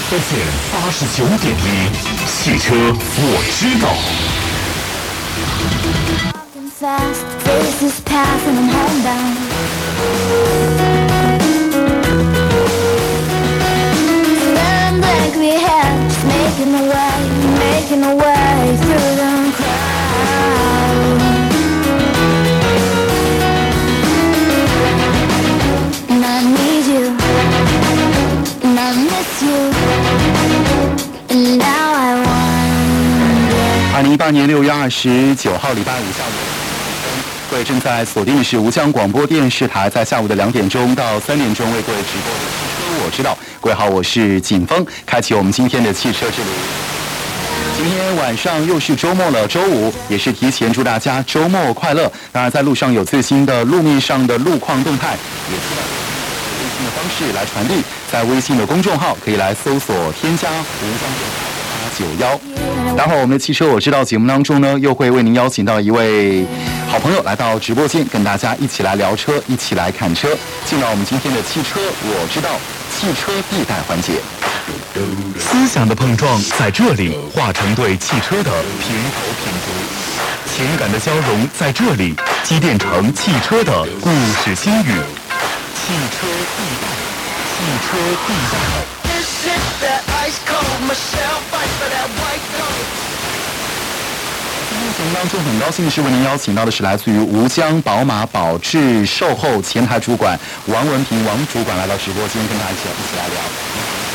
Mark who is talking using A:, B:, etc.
A: 89.1，汽车我知道。
B: Fast, face this path and I'm homebound. Staring blankly ahead, just making a way through the crowd. And I need you, and I miss you, and now I wonder.
C: 2018年6月29号礼拜五下午。各位正在锁定的是吴江广播电视台，在下午的2点钟到3点钟为各位直播的汽车我知道。各位好，我是景峰，开启我们今天的汽车之旅。今天晚上又是周末了，周五也是提前祝大家周末快乐。当然，在路上有最新的路面上的路况动态，也希望微信的方式来传递，在微信的公众号可以来搜索添加吴江电台891。待会儿我们的汽车我知道节目当中呢，又会为您邀请到一位好朋友来到直播间，跟大家一起来聊车，一起来看车。进到我们今天的汽车我知道汽车地带环节，
A: 思想的碰撞在这里化成对汽车的评头品足，情感的交融在这里积淀成汽车的故事心语。汽车地带，汽车地带。今天节目当中很高兴的是为您邀请到的是来自于吴江宝马保质售后前台主管王文平王主管来到直播间，跟大家一起来聊。